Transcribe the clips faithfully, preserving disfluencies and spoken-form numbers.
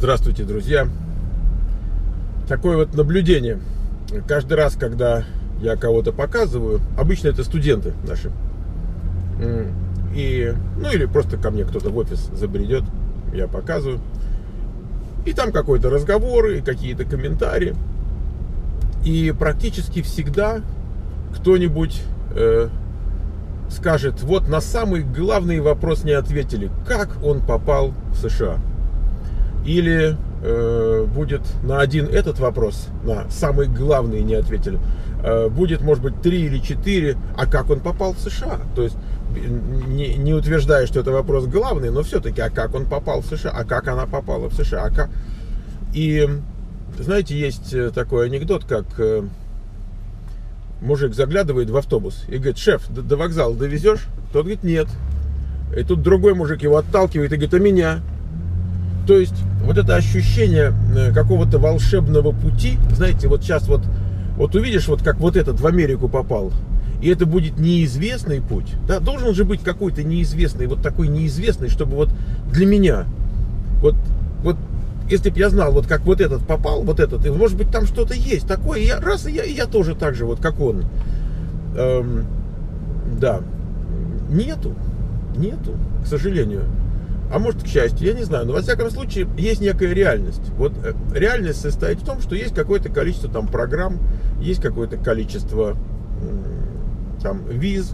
Здравствуйте, друзья. Такое вот наблюдение. Каждый раз, когда я кого-то показываю, обычно это студенты наши. И, ну или просто ко мне кто-то в офис забредет, я показываю. И там какой-то разговор, и какие-то комментарии. И практически всегда кто-нибудь э, скажет: вот на самый главный вопрос не ответили, как он попал в США. Или э, будет на один этот вопрос, на самый главный не ответили, э, будет, может быть, три или четыре, а как он попал в США. То есть не, не утверждая, что это вопрос главный, но все-таки, а как он попал в США, а как она попала в США, а как... И, знаете, есть такой анекдот, как э, мужик заглядывает в автобус и говорит: шеф, до, до вокзала довезешь? Тот говорит: нет. И тут другой мужик его отталкивает и говорит: а меня? То есть вот это ощущение какого-то волшебного пути, знаете, вот сейчас вот, вот увидишь, вот как вот этот в Америку попал, и это будет неизвестный путь, да, должен же быть какой-то неизвестный, вот такой неизвестный, чтобы вот для меня, вот, вот если бы я знал, вот как вот этот попал, вот этот, и может быть там что-то есть такое, и я, раз, и я, и я тоже так же, вот как он, эм, да, нету, нету, к сожалению. А может, к счастью, я не знаю. Но, во всяком случае, есть некая реальность. Вот реальность состоит в том, что есть какое-то количество там программ, есть какое-то количество там виз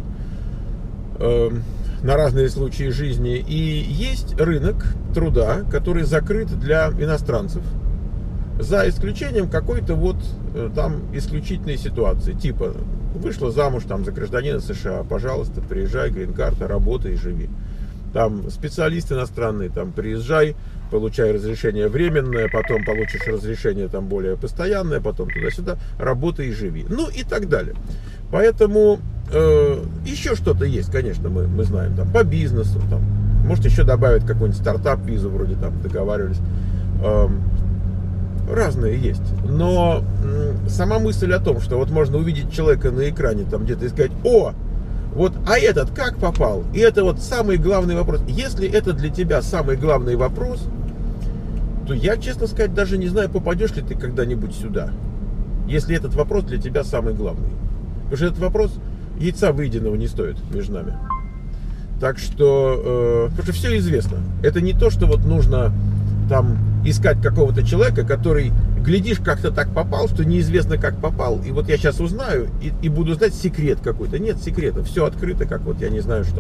э, на разные случаи жизни. И есть рынок труда, который закрыт для иностранцев. За исключением какой-то вот там исключительной ситуации. Типа, вышла замуж там за гражданина США, пожалуйста, приезжай, грин-карта, работай и живи. Там специалист иностранный, там приезжай, получай разрешение временное, потом получишь разрешение там более постоянное, потом туда-сюда, работай и живи. Ну и так далее. Поэтому э, еще что-то есть, конечно, мы, мы знаем, там, по бизнесу, там, может еще добавить какой-нибудь стартап-визу, вроде там договаривались. Э, разные есть. Но э, сама мысль о том, что вот можно увидеть человека на экране там где-то и сказать: о! Вот, а этот как попал? И это вот самый главный вопрос. Если это для тебя самый главный вопрос, то я, честно сказать, даже не знаю, попадешь ли ты когда-нибудь сюда. Если этот вопрос для тебя самый главный. Потому что этот вопрос яйца выеденного не стоит между нами. Так что, э, потому что все известно. Это не то, что вот нужно там искать какого-то человека, который, глядишь, как-то так попал, что неизвестно, как попал. И вот я сейчас узнаю и, и буду знать секрет какой-то. Нет секрета, все открыто, как вот я не знаю что.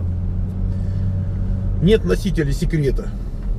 Нет носителя секрета.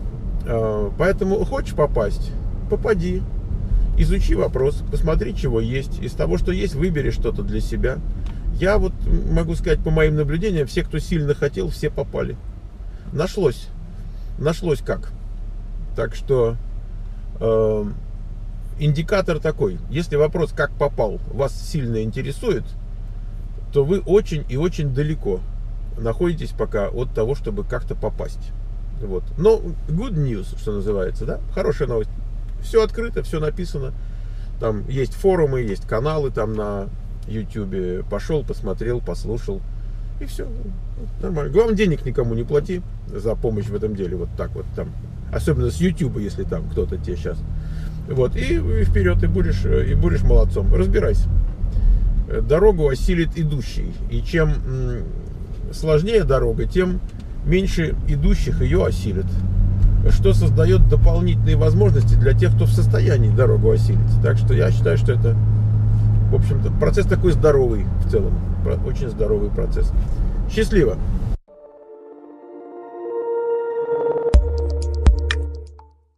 Поэтому хочешь попасть, попади. Изучи вопрос, посмотри, чего есть. Из того, что есть, выбери что-то для себя. Я вот могу сказать, по моим наблюдениям, все, кто сильно хотел, все попали. Нашлось. Нашлось как. Так что э, индикатор такой: если вопрос «как попал» вас сильно интересует, то вы очень и очень далеко находитесь пока от того, чтобы как-то попасть. Вот. Но good news, что называется, да? Хорошая новость. Все открыто, все написано. Там есть форумы, есть каналы там на YouTube. Пошел, посмотрел, послушал. И все. Нормально. Главное, денег никому не плати за помощь в этом деле. Вот так вот там. Особенно с YouTube, если там кто-то тебе сейчас. Вот, и, и вперед, и будешь, и будешь молодцом. Разбирайся. Дорогу осилит идущий. И чем м, сложнее дорога, тем меньше идущих ее осилит. Что создает дополнительные возможности для тех, кто в состоянии дорогу осилить. Так что я считаю, что это, в общем-то, процесс такой здоровый в целом. Очень здоровый процесс. Счастливо!